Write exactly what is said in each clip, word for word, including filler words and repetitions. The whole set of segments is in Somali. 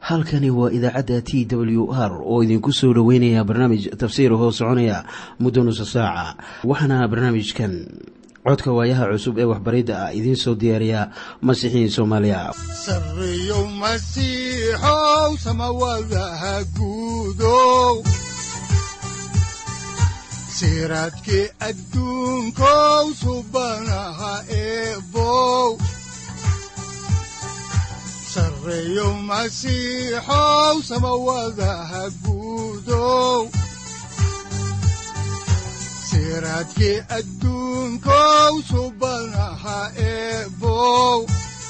halkani waa idaacadda T W R oo idinku soo dhaweynaya barnaamij tafsiir hoo soconaya muddo nusu saaca. Waxaana barnaamijkan codka waayaha cusub ee waxbaridda ah idiin soo diyaariya Masiixiin Soomaaliya. Sarreeyow Masiixow samawadaha guudow siraadkii adduunkow subanaha eebow Sarreeyow Masiixow samawadaha guudow siraadkii adduunkow subanaha eebow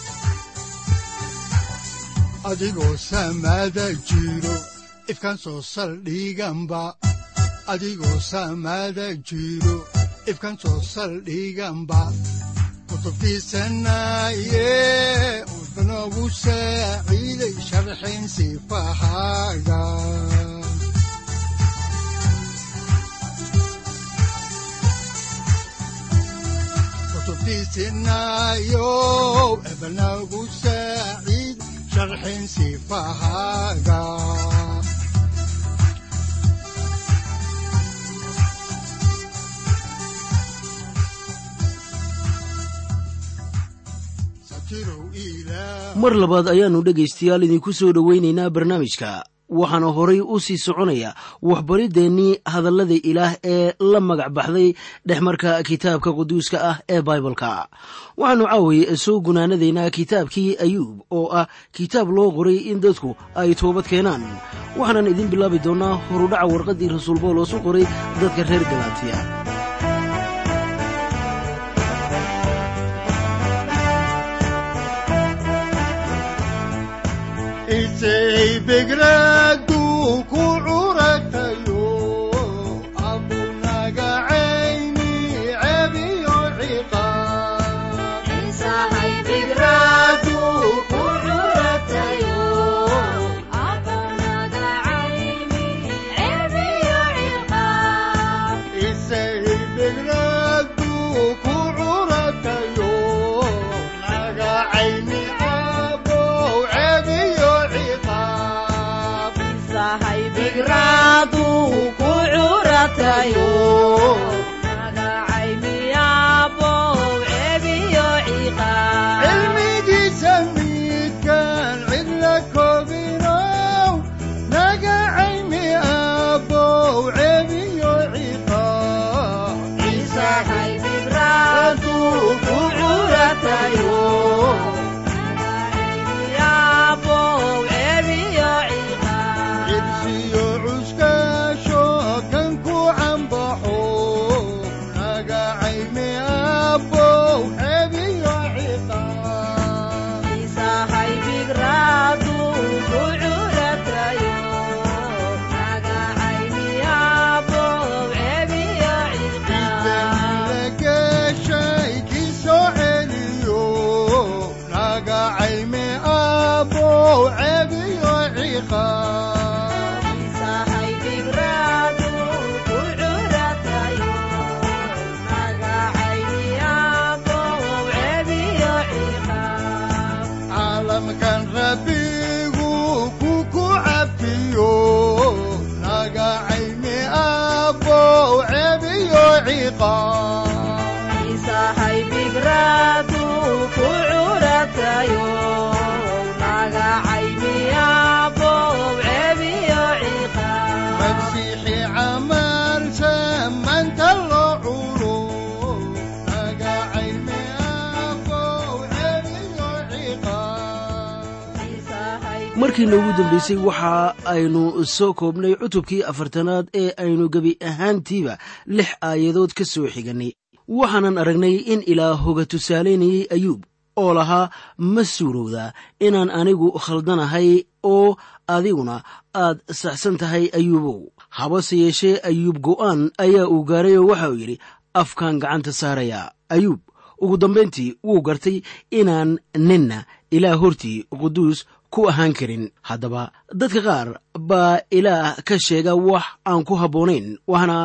adigoo samada jiro ifkaan soo saldhiganba adigoo samada jiro ifkaan soo saldhiganba kutubtiisanaye udnogu saaciiday sharxin sifahaaga kutubtiisanayo ebnagu saaciid sharxin sifahaaga mar labaad ayaannu dhegaystayaal idinku soo dhowaynaynaa barnaamijka waxaana horay u sii soconaya waxbariddeenii hadallada ilaah ee la magac baxday dhexmarka kitaabka quduuska ah ee baibalka waxaannu caawiye soo gunaanadaynaa kitaabkii ayuub oo ah kitaab loo qoray in dadku ay toobad keenaan waxaanan idin bilaabi doonnaa horudhaca warqaddii rasuul bawlos u qoray dadka reer galaatiya. Isay begradu ku curatayo abunaga ayni abiyo ciqaab Isay begradu ku curatayo abunaga ayni abiyo ciqaab Isay begradu ku curatayo naga ayni Gradu ku curatayo naga caymiyabo cebiyo ciqaab cilmigiisa midkaan cid la koobino naga caymiyabo cebiyo ciqaab ciisahay gradu ku curatayo markii noogu dambaysay waxa aynu soo koobnay cutubkii afartanaad ee aynu gebi ahaantiiba lix aayadood ka soo xigannay waxaanan aragnay in ilaah hoga tusaalaynayay ayuub oo lahaa ma suurowdaa inaan anigu khaldanahay oo adiguna aad saxsan tahay ayuubow habase yeeshee ayuub go'aan ayaa uu gaaray oo waxa uu yidhi afkaan gacanta saaraya ayuub ugu dambayntii wuu gartay inaan ninna ilaah hortii quduus ku ahaan karin. haddaba dadka qaar baa ilaah ka sheega wax aan ku habboonayn waxna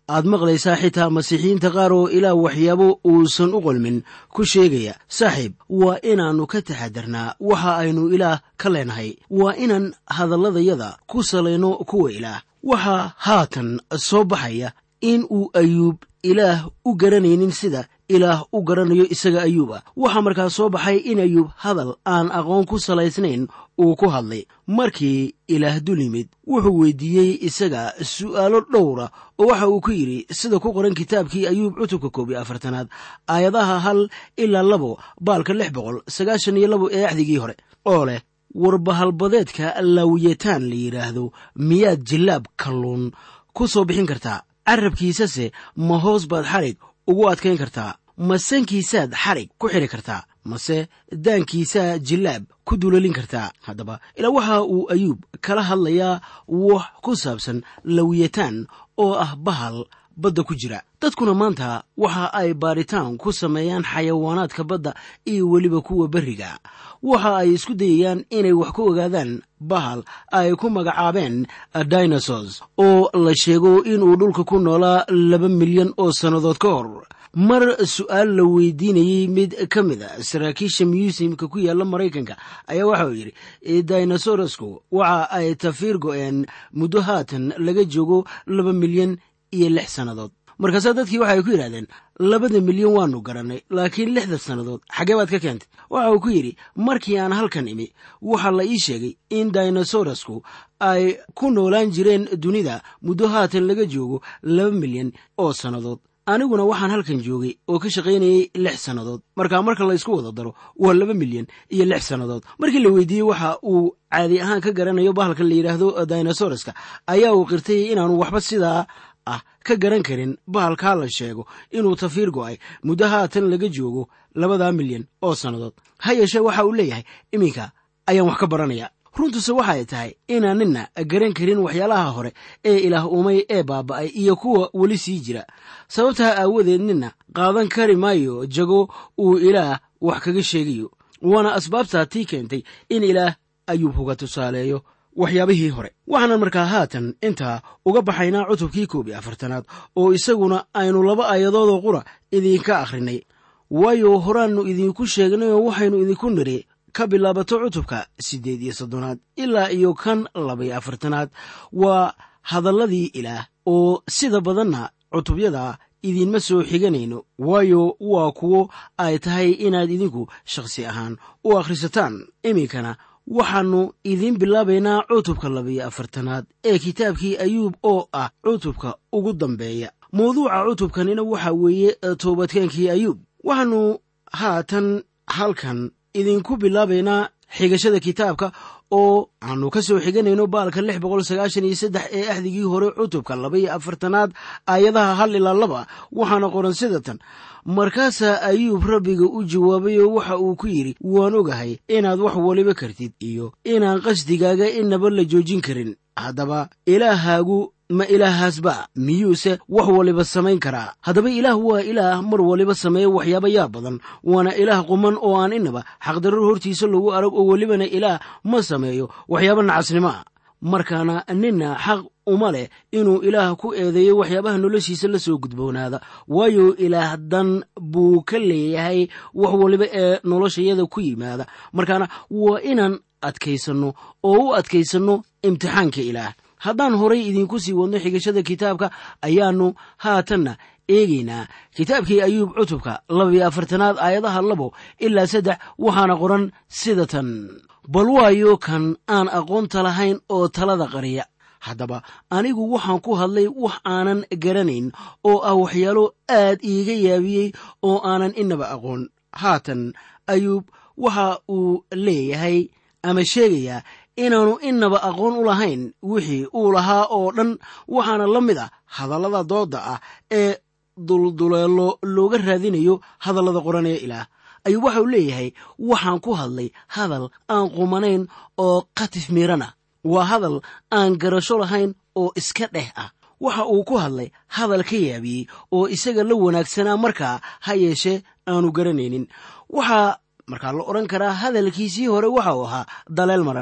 aad maqlaysaa xitaa masiixiyiinta qaar oo ilaah waxyaabo uusan u qolmin ku sheegaya. saaxiib, waa inaannu ka taxadarnaa waxa aynu ilaah ka leenahay. waa inaan hadalladayada ku salayno kuwa ilaah. waxaa haatan soo baxaya in uu ayuub ilaah u garanaynin sida ilaah u garanayo isaga ayuuba. waxaa markaa soo baxay in ayuub hadal aan aqoon ku salaysnayn uu ku hadlay. markii ilaah dul yimid wuxuu weydiiyey isaga su'aalo dhowra oo waxa uu ku yidhi sida ku qoran kitaabkii ayuub cutubka koob iyo afartanaad aayadaha hal ilaa labo baalka lix boqol sagaashan iyo labo ee axdigii hore oo leh, warbahalbadeedka laawiyataan la yidhaahdo miyaad jillaab kalluun ku soo bixin kartaa? carabkiisase ma hoos baad xadhig ugu adkayn kartaa? ma sankiisaad xadhig ku xidhi kartaa? mase daankiisaa jillaab ku dulalin kartaa? haddaba ilaa waxa uu ayuub kala hadlayaa wax ku saabsan lawiyataan oo ah bahal badda ku jira. dadkuna maanta waxa ay baaritaan ku sameeyaan xayawaanaadka badda iyo weliba kuwa berriga. waxa ay isku dayayaan inay wax ku ogaadaan bahal ay ku magacaabeen dinosaurs oo la sheego inuu dhulka ku noolaa laba milyan oo sannadood ka hor. mar su'aal la weydiinayey mid ka mid a saraakiisha museumka ku yaalla maraykanka ayaa waxa uu yidhi, dinosaurasku waxa ay tafiir go'een muddo haatan laga joogo laba milyan iyo lix sannadood. markaasaa dadkii waxa ay ku yidhahdeen, labada milyan waannu garannay, laakiin lixda sannadood xaggee baad ka keentay? waxa uu ku yidhi, markii aan halkan imi waxaa la ii sheegay in dinosaurasku ay ku noolaan jireen dunida muddo haatan laga joogo laba milyan oo sannadood. aniguna waxaan halkan joogay oo ka shaqaynayay lix sannadood. markaa marka la ysku wada daro waa laba milyan iyo lix sannadood. markii la weydiiyey waxa uu caadi ahaan ka garanayo bahalka la yidhaahdo dinosauraska ayaa uu qirtay inaanu waxba sidaa ah ka garan karin bahalkaa la sheego inuu tafiir go'ay muddo haatan laga joogo labadaa milyan oo sannadood. ha yeeshee waxa uu leeyahay, iminka ayaan wax ka baranaya. runtuse waxay tahay inaan nina garan karin waxyaalaha hore ee ilaah uumay ee baaba'ay iyo kuwa weli sii jira. sababtaa aawadeed nina qaadan kari maayo jago uu ilaah wax kaga sheegayo. waana asbaabtaa tii keentay in ilaah ayuub uga tusaaleeyo waxyaabihii hore. waxaanan markaa haatan intaa uga baxaynaa cutubkii koob iyo afartanaad oo isaguna aynu laba aayadoodoo qura idinka akhrinay. waayo horaannu idinku sheegnay oo waxaynu idinku niri ka bilaabato cutubka siddeed iyo soddonaad ilaa iyo kan labaiyo afartanaad waa hadalladii ilaah oo sida badanna cutubyada idinma soo xiganayno, waayo waa kuwo ay tahay inaad idinku shakhsi ahaan u akhrisataan. iminkana waxaannu idiin bilaabaynaa cutubka labaiyo afartanaad ee kitaabkii ayuub oo ah cutubka ugu dambeeya. mawduuca cutubkanina waxa weeye toobadkeenkii ayuub. waxaannu haatan halkan idinku bilaabaynaa xigashada kitaabka oo aanu ka soo xiganayno baalka lix boqol sagaashan iyo saddex ee axdigii hore cutubka labaiyo afartanaad aayadaha hal ilaa laba. waxaana qoran sida tan, markaasaa ayuub rabbiga u jawaabay oo waxa uu ku yidhi, waan ogahay inaad wax waliba kartid iyo inaan qasdigaaga inaba la joojin karin. haddaba ilaahaagu ma ilaahaasba miyuuse wax waliba samayn karaa? haddaba ilaah waa ilaah mar waliba sameeya waxyaaba yaa badan. waana ilaah quman oo aan inaba xaqdarro hortiisa lagu arag oo welibana ilaah ma sameeyo waxyaaba nacasnimo ah. markaana nina xaq uma leh inuu ilaah ku eedeeyo waxyaabaha noloshiisa la soo gudboonaada, waayo ilaah dan buu ka leeyahay wax waliba ee noloshayada ku yimaada. markaana waa inaan adkaysanno oo u adkaysanno imtixaanka ilaah. haddaan horay idinku sii wadno xigashada kitaabka ayaannu haatanna eegaynaa kitaabkii ayuub cutubka labaiyo afartanaad aayadaha labo ilaa saddex. waxaana qoran sida tan, bal waayo kan aan aqoonta lahayn oo talada qariya. haddaba anigu waxaan ku hadlay wax aanan garanayn oo ah waxyaalo aad iiga yaabiyey oo aanan inaba aqoon. haatan ayuub waxa uu leeyahay ama sheegayaa inaanu inaba aqoon u lahayn wixii uu lahaa oo dhan. waxaana la mid ah hadallada doodda ah ee dulduleelo looga raadinayo hadallada qoran ee ilaah. ayuu waxa uu leeyahay, waxaan ku hadlay hadal aan qumanayn oo qatif miirana. waa hadal aan garasho lahayn oo iska dheh ah. waxa uu ku hadlay hadal ka yaabiyey oo isaga la wanaagsanaa markaa, ha yeeshee aanu garanaynin. waxaa markaa la odhan karaa hadalkiisii hore waxa uu ahaa daleel maran.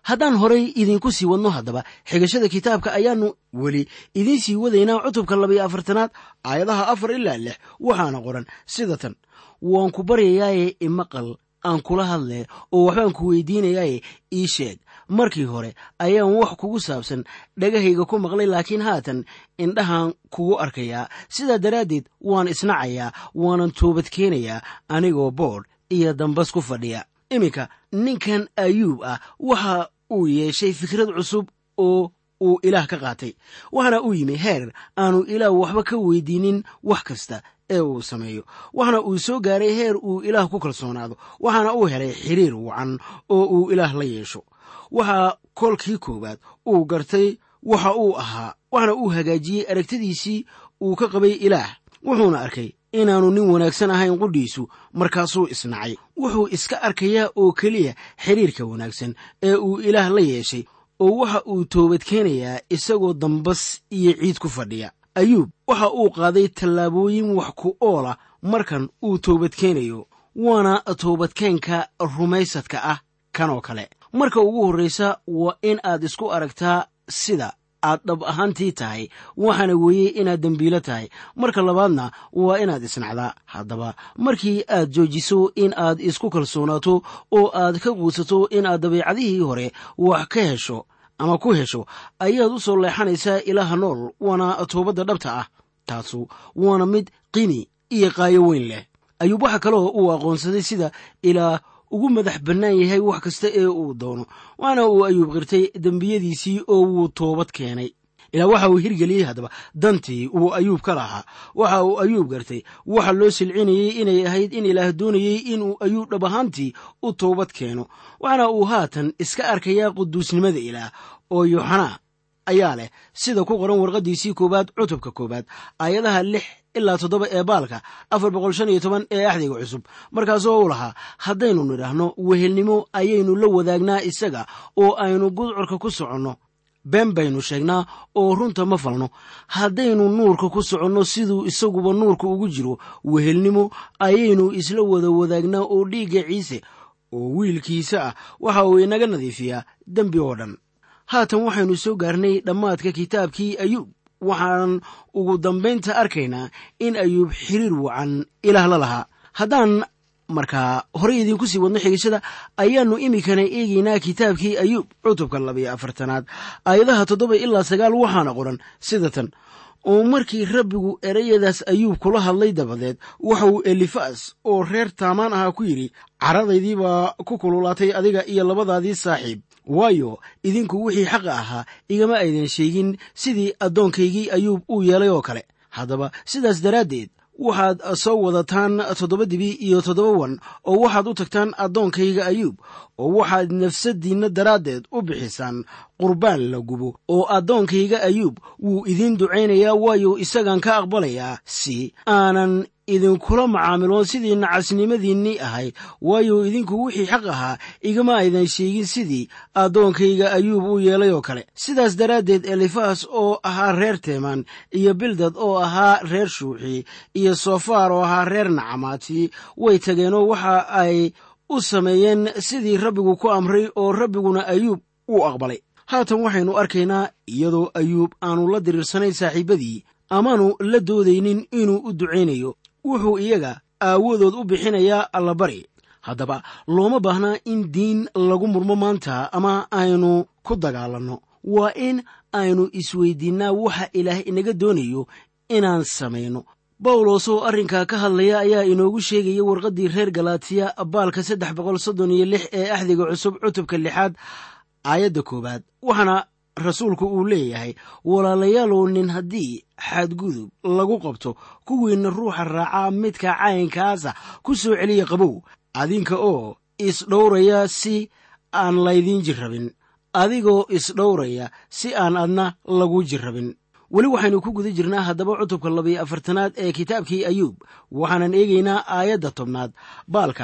haddaan horay idinku sii wadno haddaba xigashada kitaabka ayaannu weli idiin sii wadaynaa cutubka labiyo afartanaad aayadaha afar ilaa lix waxaana qoran sida tan: waan ku baryayaaye imaqal aan kula hadle oo waxbaan ku weydiinayaaye ii sheeg. markii hore ayaan wax kugu saabsan dhagahayga ku maqlay, laakiin haatan indhahaan kugu arkayaa. sidaa daraaddeed waan isnacayaa, waanan toobad keenayaa anigoo boodh iyo dambas ku fadhiya. iminka ninkan ayuub ah waxa uu yeeshay fikrad cusub oo uu ilaah ka qaatay, waxaana uu yimi heer aanu ilaah waxba ka weydiinin wax kasta ee uu sameeyo. waxaana uu soo gaaray heer uu ilaah ku kalsoonaado, waxaana uu helay xiriir wacan oo uu ilaah la yeesho. waxaa kolkii koowaad uu gartay waxa uu ahaa, waxaana uu hagaajiyey aragtidiisii uu ka qabay ilaah. wuxuuna arkay inaanu nin wanaagsan ahayn qudhiisu, markaasuu isnacay. wuxuu iska arkayaa oo keliya xiriirka wanaagsan ee uu ilaah la yeeshay, oo waxa uu toobad keenayaa isagoo dambas iyo ciid ku fadhiya. ayuub waxa uu qaaday tallaabooyin wax ku oola markan uu toobad keenayo, waana toobadkeenka rumaysadka ah kanoo kale. marka ugu horraysa waa in aad isku aragtaa sida aad dhab ahaantii tahay, waxaana weeye inaad dembiilo tahay. marka labaadna waa inaad isnacdaa. haddaba markii aad joojiso in aad isku kalsoonaato oo aad ka quusato in aad dabiicadihii hore wax ka hesho ama ku hesho, ayaad u soo leexanaysaa ilaaha nool, waana toobadda dhabta ah. taasu waana mid qiimi iyo qaayo weyn leh. ayuub waxa kaloo uu aqoonsaday sida ilaah ugu madax bannaan yahay wax kasta ee uu doono, waana uu ayuub qirtay dembiyadiisii oo wuu toobad keenay. ilaa waxa uu hirgeliyey haddaba dantii uu ayuub ka lahaa. waxa uu ayuub gartay waxa loo silcinayey inay ahayd in ilaah doonayey inuu ayuub dhab ahaantii u toobad keeno. waxaana uu haatan iska arkayaa quduusnimada ilaah. oo yuuxanaa ayaa leh sida ku qoran warqaddiisii koowaad cutubka koowaad aayadaha lix ilaa toddoba ee baalka afar boqol shan iyo toban ee axdiga cusub. markaasoo uu lahaa: haddaynu nidhaahno wehelnimo ayaynu la wadaagnaa isaga oo aynu gudcurka ku soconno, been baynu sheegnaa oo runta ma falno. haddaynu nuurka ku soconno siduu isaguba nuurka ugu jiro, wehelnimo ayaynu isla wada wadaagnaa oo dhiigga ciise oo wiilkiisa ah waxa uu inaga nadiifiyaa dembi oo dhan. haatan waxaynu soo gaarnay dhammaadka kitaabkii ayuub. waxaan ugu dambaynta arkaynaa in ayuub xiriir wacan ilaah la lahaa. haddaan markaa horey idinku sii wadno xigashada, ayaannu iminkana eegaynaa kitaabkii ayuub cutubka labiyo afartanaad aayadaha toddoba ilaa sagaal. waxaana qoran sida tan: oo markii rabbigu ereyadaas ayuub kula hadlay dabadeed, waxa uu elifas oo reer taamaan ahaa ku yidhi: caradaydii baa ku kululaatay adiga iyo labadaadii saaxiib, waayo idinku wixii xaqa ahaa igama aydan sheegin sidii addoonkaygii ayuub uu yeelay oo kale. haddaba sidaas daraaddeed waxaad soo wadataan toddoba dibi iyo toddoba wan oo waxaad u tagtaan addoonkayga ayuub, oo waxaad nafsaddiinna daraaddeed u bixisaan qurbaan la gubo. oo addoonkayga ayuub wuu idiin ducaynayaa, waayo isagaan ka aqbalayaa si aanan idinkula macaamiloon sidii nacasnimadiinnii ahayd, waayo idinku wixii xaq ahaa igama aydan sheegin sidii addoonkayga ayuub uu yeelay oo kale. sidaas daraaddeed elifas oo ahaa reer teemaan, iyo bildad oo ahaa reer shuuxi, iyo sofaar oo ahaa reer nacamaati way tageenoo waxa ay u sameeyeen sidii rabbigu ku amray, oo rabbiguna ayuub uu aqbalay. haatan waxaynu arkaynaa iyadoo ayuub aanu la diriirsanayn saaxiibbadii, amaanu la doodaynin inuu u ducaynayo, wuxuu iyaga aawadood u bixinayaa allabari. haddaba looma baahnaa in diin lagu murmo maanta ama aynu ku dagaalanno. waa in aynu isweydiinnaa waxa ilaah inaga doonayo inaan samayno. bawlos oo arrinkaa ka hadlaya ayaa inoogu sheegaya warqaddii reer galaatiya baalka saddex boqol soddon iyo lix ee axdiga cusub cutubka lixaad aayadda koowaad. waxaana rasuulku uu leeyahay: walaalayaalow, nin haddii xadgudub lagu qabto, kuwiinna ruuxa raacaa midka caynkaasa ku soo celiya qabow, adinka oo isdhowraya si aan laydiin jirrabin, adigoo isdhowraya si aan adna lagu jirrabin. weli waxaynu ku guda jirnaa haddaba cutubka labiyo afartanaad ee kitaabkii ayuub. waxaanan eegaynaa aayadda tobnaad baalka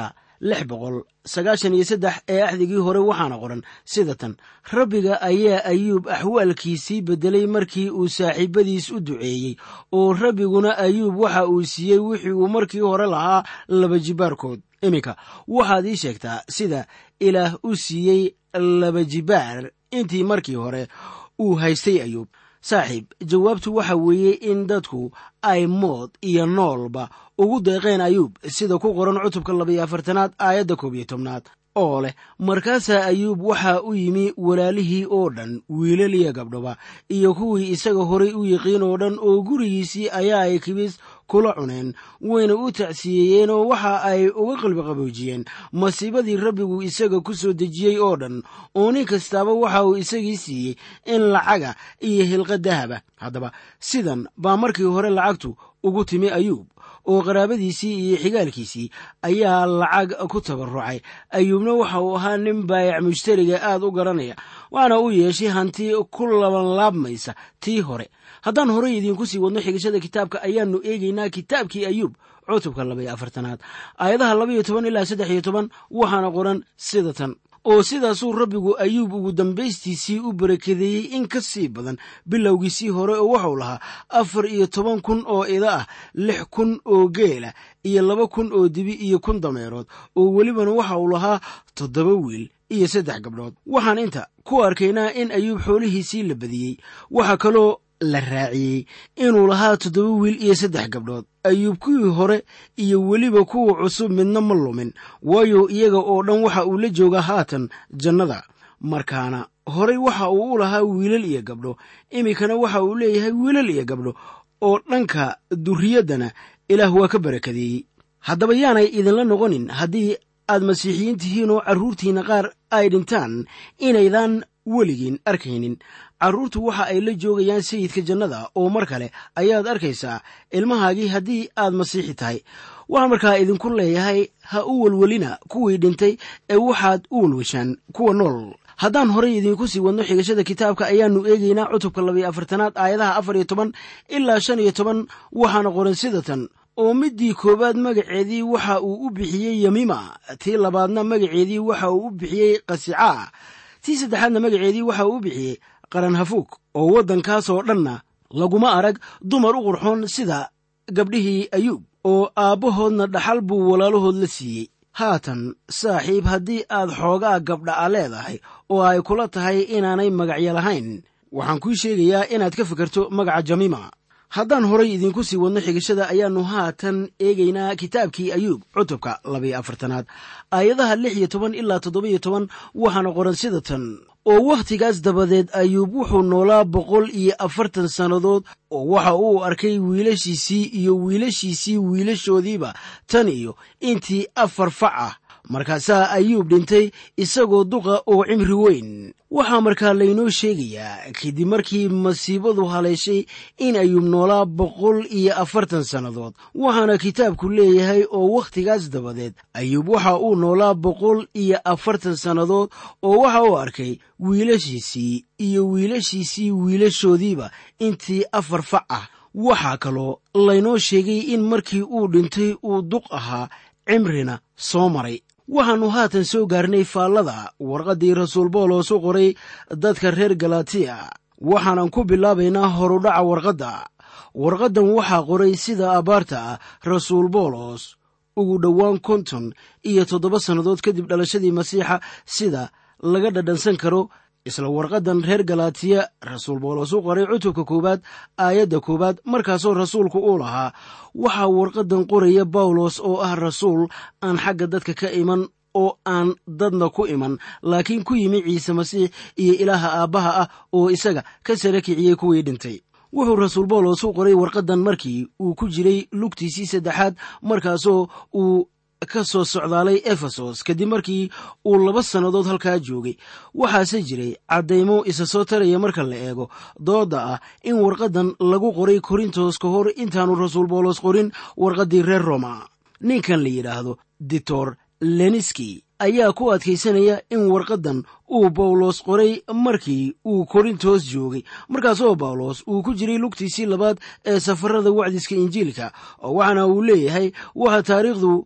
lix boqol sagaashan iyo saddex ee axdigii hore waxaana qoran sida tan: rabbiga ayaa ayuub axwaalkiisii beddelay markii uu saaxiibadiis u duceeyey, oo rabbiguna ayuub waxa uu siiyey wixii uu markii hore lahaa laba jibaarkood. iminka waxaad ii sheegtaa sida ilaah u siiyey laba jibaar intii markii hore uu haystay ayuub. saaxiib, jawaabtu waxa weeye in dadku ay mood iyo noolba ugu deeqeen ayuub, sida ku qoran cutubka labayo afartanaad aayadda koob iyo tobnaad oo leh: markaasaa ayuub waxa u yimi walaalihii oo dhan, wiilal iyo gabdhoba, iyo kuwii isaga horay u yiqiin oo dhan, oo gurigiisii ayaa ay kibis kula cuneen, wayna u tacsiyeeyeen oo waxa ay uga qalbi qaboojiyeen masiibadii rabbigu isaga ku soo dejiyey oo dhan, oo nin kastaaba waxa uu isagii siiyey in lacaga iyo hilqa dahaba. haddaba sidan baa markii hore lacagtu ugu timi ayuub, oo qaraabadiisii iyo xigaalkiisii ayaa lacag ku tabarrucay. ayuubna waxa uu ahaa nin baayac mushtariga aad u garanaya, waana u yeeshay hanti ku labanlaabmaysa tii hore. haddaan horay idiinku sii wadno xigashada kitaabka, ayaannu eegaynaa kitaabkii ayuub cutubka labayo afartanaad aayadaha labaiyo toban ilaa saddex iyo toban waxaana qoran sida tan: oo sidaasuu rabbigu ayuub ugu dambaystiisii u barakadeeyey in ka sii badan bilowgiisii hore, oo waxuu lahaa afar iyo toban kun oo ida ah, lix kun oo geela, iyo laba kun oo dibi, iyo kun dameerood, oo welibana waxa uu lahaa toddoba wiil iyo saddex gabdhood. waxaan inta ku arkaynaa in ayuub xoolihiisii la badiyey. waxaa kaloo la raaciyey inuu lahaa toddoba wiil iyo saddex gabdhood. ayuub kuwii hore iyo weliba kuwa cusub midna ma lumin, waayo iyaga oo dhan waxa uu la joogaa haatan jannada. markaana horay waxa uu u lahaa wiilal iyo gabdho, iminkana waxa uu leeyahay wiilal iyo gabdho, oo dhanka durriyaddana ilaah waa ka barakadeeyey. haddaba yaanay idinla noqonin haddii aad masiixiyiin tihiin oo carruurtiinna qaar ay dhintaan inaydaan weligiin arkaynin. carruurtu waxa ay la joogayaan sayidka jannada, oo mar kale ayaad arkaysaa ilmahaagii haddii aad masiixi tahay. waxaan markaa idinku leeyahay, ha u welwelina kuwii dhintay, ee waxaad u welweshaan kuwa nool. haddaan horay idinku sii wadno xigashada kitaabka, ayaannu eegaynaa cutubka labayo afartanaad aayadaha afar iyo toban ilaa shan iyo toban waxaana qoran sida tan: oo middii koowaad magaceedii waxa uu u bixiyey yamiima, tii labaadna magaceedii waxa uu u bixiyey qasicaa, tii saddexaadna magaceedii waxa uu u bixiyey qaranhafuug. oo waddankaasoo dhanna laguma arag dumar u qurxoon sida gabdhihii ayuub, oo aabbahoodna dhaxal buu walaalahood la siiyey. haatan saaxiib, haddii aad xoogaa gabdha a leedahay oo ay kula tahay inaanay magacyo lahayn, waxaan kuu sheegayaa inaad ka fikirto magaca jamiima. haddaan horay idinku sii wadno xigashada, ayaannu haatan eegaynaa kitaabkii ayuub cutubka labayo afartanaad aayadaha lix iyo toban ilaa toddobiyo toban waxaana qoran sida tan: oo wakhtigaas dabadeed ayuub wuxuu noolaa boqol iyo afartan sannadood, oo waxa uu arkay wiilashiisii iyo wiilashiisii wiilashoodiiba tan iyo intii afar fac ah. markaasaa ayuub dhintay isagoo duqa oo cimri weyn. waxaa markaa laynoo sheegayaa kadib markii masiibadu haleeshay in ayuub noolaa boqol iyo afartan sannadood. waxaana kitaabku leeyahay oo wakhtigaas dabadeed ayuub waxa uu noolaa boqol iyo afartan sannadood, oo waxa uu arkay wiilashiisii iyo wiilashiisii wiilashoodiiba intii afar fac ah. waxaa kaloo laynoo sheegay in markii uu dhintay uu duq ahaa, cimrina soo maray. waxaannu haatan soo gaarnay faallada warqaddii rasuul bawlos u qoray dadka reer galatiya. waxaanan ku bilaabaynaa horudhaca warqadda. warqaddan waxaa qoray sida abaarta ah rasuul bawlos ugu dhowaan konton iyo toddoba sannadood kadib dhalashadii masiixa, sida laga dhadhansan karo. isla warqaddan reer galatiya rasuul bawlos u qoray cutubka koowaad aayadda koowaad, markaasoo rasuulku uu lahaa: waxaa warqaddan qoraya bawlos oo ah rasuul aan xagga dadka ka iman, oo aan dadna ku iman, laakiin ku yimi ciise masiix iyo ilaaha aabbaha ah, oo isaga ka sara kiciyey kuwii dhintay. wuxuu rasuul bawlos u qoray warqaddan markii uu ku jiray lugtiisii saddexaad, markaasoo uu ka soo socdaalay efesos kadib markii uu laba sannadood halkaa joogay. waxaase jiray caddaymo isa soo taraya marka la eego doodda ah in warqaddan lagu qoray korintos ka hor intaanu rasuul bawlos qorin warqaddii reer roma. ninkan la yidhaahdo ditor leniski ayaa ku adkaysanaya in warqaddan uu bawlos qoray markii uu korintos joogay, markaasoo bawlos uu ku jiray lugtiisii labaad ee safarada wacdiska injiilka. oo waxaana uu leeyahay waxa taariikhdu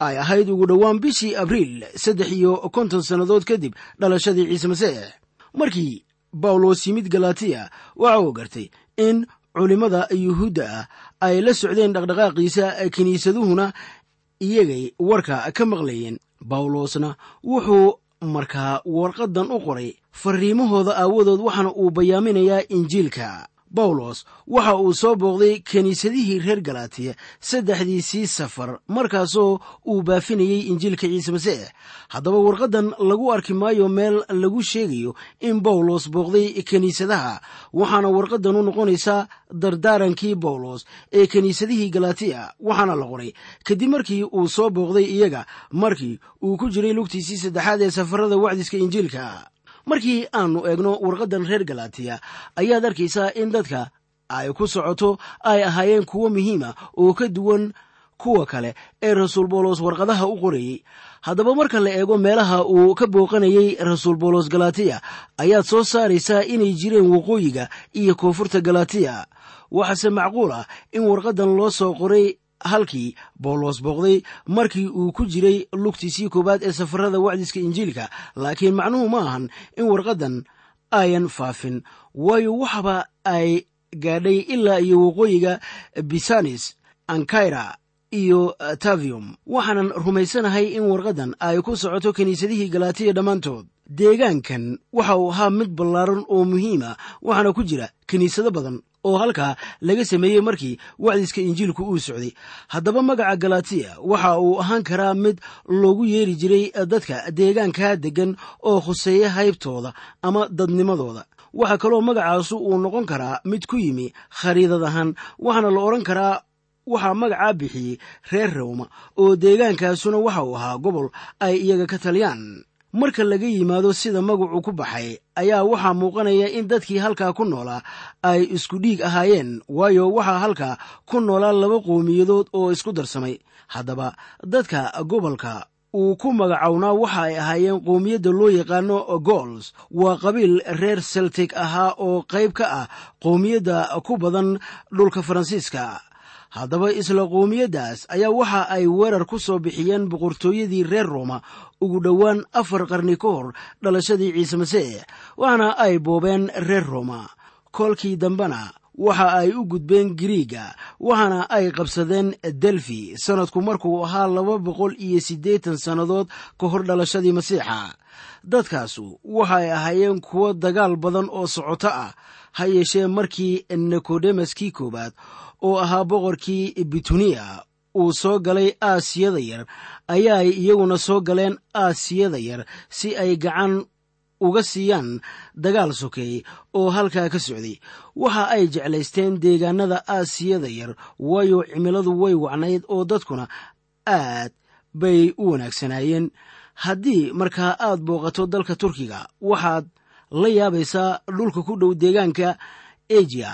ay ahayd ugu dhowaan bishii abriil saddex iyo konton sannadood kadib dhalashadii ciise masiix. markii bawlos yimid galatiya waxa uu gartay in culimmada yuhuudda ah ay la socdeen dhaqdhaqaaqiisa, kiniisaduhuna iyagay warka ka maqlayeen. bawlosna wuxuu markaa warqaddan u qoray farriimahooda aawadood, waxaana uu bayaaminayaa injiilka. bawlos waxa uu soo booqday kiniisadihii reer galatiya saddexdiisii safar markaasoo uu baafinayey injiilka ciise masiix. haddaba warqaddan lagu arki maayo meel lagu sheegayo in bawlos booqday kiniisadaha, waxaana warqaddan u noqonaysaa dardaarankii bawlos ee kiniisadihii galatiya, waxaana la qoray kadib markii uu soo booqday iyaga markii uu ku jiray lugtiisii saddexaad ee safarada wacdiska injiilka. markii aannu eegno warqaddan reer galatiya ayaad arkaysaa in dadka ay ku socoto ay ahaayeen kuwo muhiima oo ka duwan kuwa kale ee rasuul bawlos warqadaha u qorayey. haddaba marka la eego meelaha uu ka booqanayey rasuul bawlos galatiya ayaad soo saaraysaa inay jireen waqooyiga iyo koonfurta galatiya. waxaase macquul ah in warqaddan loo soo qoray halkii bawlos booqday markii uu ku jiray lugtiisii koowaad ee safarada wacdiska injiilka, laakiin macnuhu ma ahan in warqaddan ayan faafin, waayo waxaba ay gaadhay ilaa iyo waqooyiga bisanis, ankayra iyo tavium. waxaanan rumaysanahay in warqaddan ay ku socoto kiniisadihii galatiya dhammaantood. deegaankan waxa uu ahaa mid ballaaran oo muhiima, waxaana ku jira kiniisado badan oo halkaa laga sameeyey markii wacdiska injiilku uu socday. haddaba magaca galatiya waxa uu ahaan karaa mid loogu yeeri jiray dadka deegaanka deggan oo khuseeya haybtooda ama dadnimadooda. waxaa kaloo magacaasu uu noqon karaa mid ku yimi khariidad ahaan, waxaana la odhan karaa waxaa magacaa bixiyey reer rowma oo deegaankaasuna waxa uu ahaa gobol ay iyaga ka taliyaan. marka laga yimaado sida magacu ku baxay ayaa waxaa muuqanaya in dadkii halkaa ku noolaa ay isku dhiig ahaayeen, waayo waxaa halkaa ku noolaa laba qowmiyadood oo isku darsamay. haddaba dadka gobolka uu ku magacownaa waxa ay ahaayeen qowmiyadda loo yaqaano gols. waa qabiil reer seltic ahaa oo qayb ka ah qowmiyadda ku badan dhulka faransiiska. haddaba isla qowmiyaddaas ayaa waxa ay weerar ku soo bixiyeen boqortooyadii reer rooma ugu dhowaan afar qarni ka hor dhalashadii ciise masiix, waxaana ay boobeen reer rooma. kolkii dambena waxa ay u gudbeen giriiga, waxaana ay qabsadeen delfi sannadku markuu ahaa laba boqol iyo siddeetan sannadood ka hor dhalashadii masiixa. dadkaasu waxay ahaayeen kuwo dagaal badan oo socoto ah, ha yeeshee markii nikodemaskii koowaad oo ahaa boqorkii bituniya uu soo galay aasiyada yar, ayaa ay iyaguna soo galeen aasiyada yar si ay gacan uga siiyaan dagaal sokeey oo halkaa ka socday. waxa ay jeclaysteen deegaanada aasiyada yar, waayo cimiladu way wacnayd oo dadkuna aad bay u wanaagsanaayeen. haddii markaa aad booqato dalka turkiga waxaad la yaabaysaa dhulka ku dhow deegaanka ejiya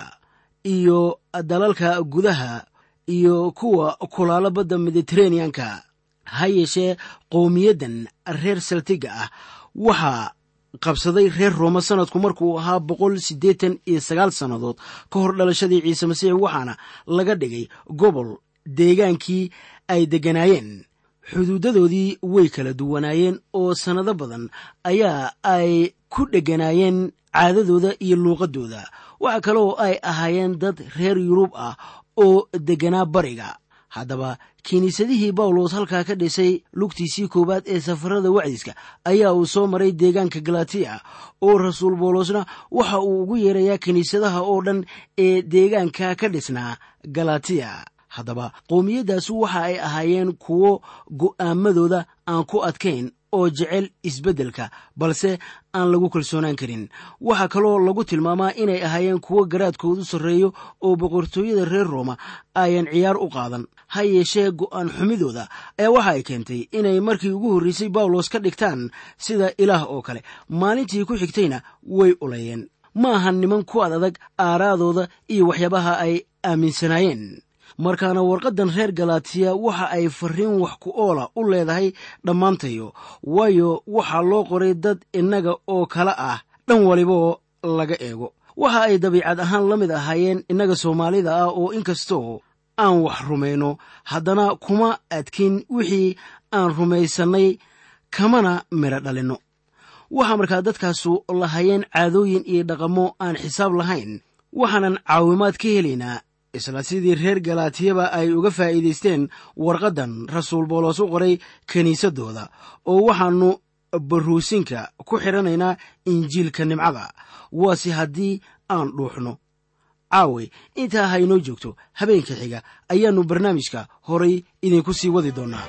iyo dalalka gudaha iyo kuwa kulaala badda mediteraneanka. ha yeeshee qowmiyaddan reer seltiga ah waxaa qabsaday reer rooma sannadku markuu ahaa boqol siddeetan iyo sagaal sannadood ka hor dhalashadii ciise masiix, waxaana laga dhigay gobol deegaankii ay degganaayeen. xuduudadoodii way kala duwanaayeen oo sannado badan ayaa ay ku dheganaayeen caadadooda iyo luuqaddooda. waxa kaloo ay ahaayeen dad reer yurub ah oo degganaa bariga. haddaba kiniisadihii bawlos halkaa ka dhisay lugtiisii koowaad ee safarada wacdiska ayaa uu soo maray deegaanka galatiya, oo rasuul bawlosna waxa uu ugu yeerayaa kiniisadaha oo dhan ee deegaanka ka dhisnaa galatiya. haddaba qowmiyaddaasu waxa ay ahaayeen kuwo go'aamadooda aan ku adkayn oo jecel isbeddelka, balse aan lagu kalsoonaan karin. waxaa kaloo lagu tilmaamaa inay ahaayeen kuwo garaadkoodu sarreeyo oo boqortooyada reer rooma ayan ciyaar u qaadan. ha yeeshee go'aan xumidooda ayaa waxa ay keentay inay markii ugu horraysay bawlos ka dhigtaan sida ilaah oo kale. maalintii ku xigtayna way ulayeen. ma ahan niman ku ad adag aaraadooda iyo waxyaabaha ay aaminsanaayeen. markaana warqaddan reer galatiya waxa ay farriin wax ku oola u leedahay dhammaantayo, waayo waxaa loo qoray dad innaga oo kale ah dhan waliboo laga eego. waxa ay dabiicad ahaan la mid ahaayeen innaga soomaalida ah oo inkastoo aan wax rumayno haddana kuma adkin wixii aan rumaysannay kamana midho dhalinno. waxaa markaa dadkaasu lahayeen caadooyin iyo dhaqamo aan xisaab lahayn, waxaanan caawimaad ka helaynaa isla sidii reer galaatiyaba ay uga faa'iidaysteen warqaddan rasuul bawlos u qoray kiniisaddooda, oo waxaannu baruusinka ku xidhanaynaa injiilka nimcada, waase haddii aan dhuuxno. caawi intaa haynoo joogto, habeenka xiga ayaannu barnaamijka horay idinku sii wadi doonnaa.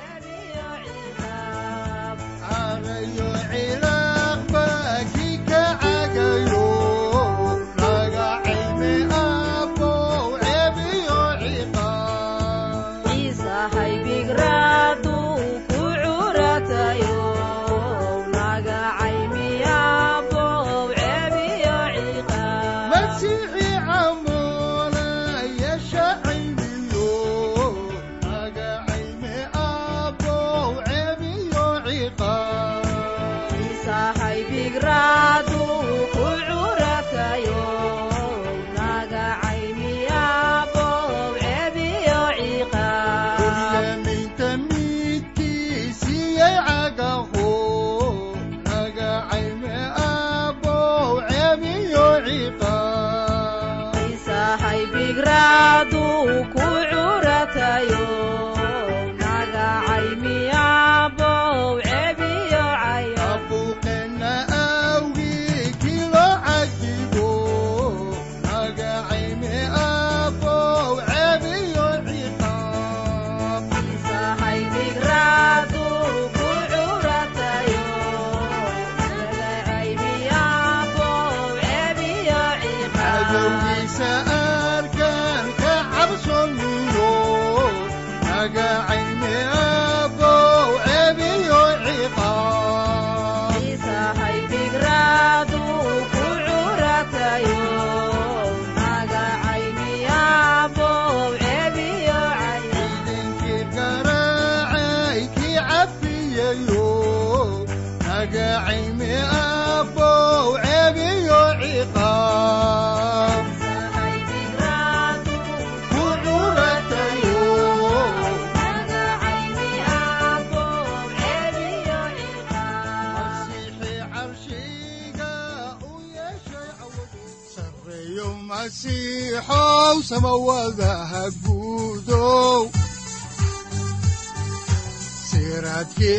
siraadkii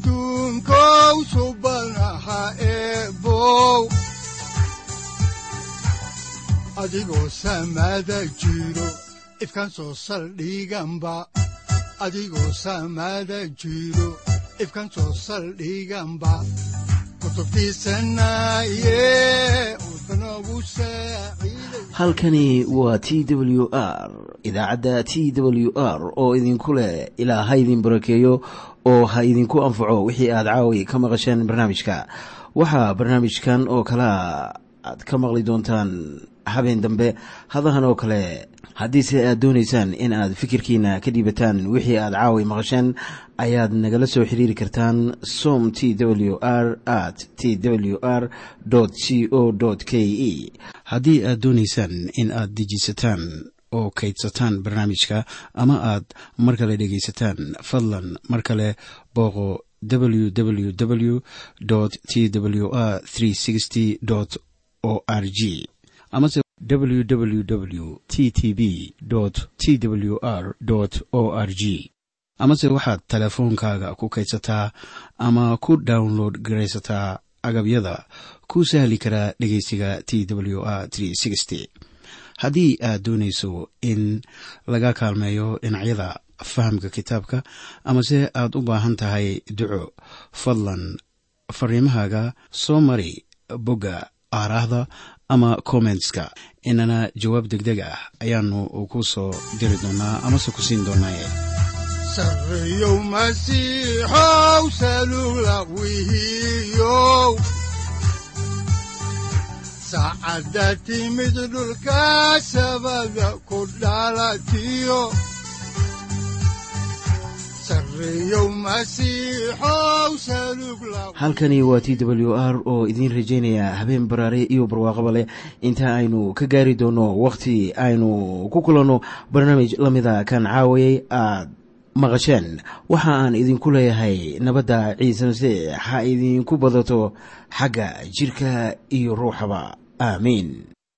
adduunkow subanaha eebow adigoo samada jiro ifkaan soo saldhiganba adigoo samada jiro ifkaan soo saldhiganba halkani waa t w r idaacadda t w r oo idinku leh ilaa ha idin barakeeyo oo ha idinku anfaco wixii aad caawi ka maqasheen barnaamijka. waxaa barnaamijkan oo kalea aad ka maqli doontaan habeen dambe hadahan oo kale. haddiise aad doonaysaan in aad fikirkiina ka dhiibataan wixii aad caawi maqasheen, ayaad nagala soo xiriiri kartaan som t w r at t w r c o k e haddii aad doonaysaan in aad dejisataan oo kaydsataan barnaamijka ama aad mar kale dhegaysataan, fadlan mar kale booqo w w w t w r o r g amase w w w t t b t w r o r g amase waxaad teleefoonkaaga ku kaydsataa ama ku download garaysataa agabyada ku sahli karaa dhegeysiga t w r haddii aad doonayso in laga kaalmeeyo dhinacyada fahamka kitaabka amase aad u baahan tahay duco, fadlan fariimahaaga soo mari bogga aaraahda ama commentska, inana jawaab degdeg ah ayaanu ku soo diri doonaa amase ku siin doonaaye. sareeyow masiixow salula wihiyow saacadda timid dhulka sabada ku dhalatiyo halkani waa t w r oo idiin rajaynaya habeen baraare iyo barwaaqaba leh, inta aynu ka gaari doono wakhti aynu ku kulanno barnaamij la mida kan caawayay aad maqasheen waxa aan idinku leeyahay nabadda ciise masiix ha idinku badato xagga jidhka iyo ruuxaba aamiin.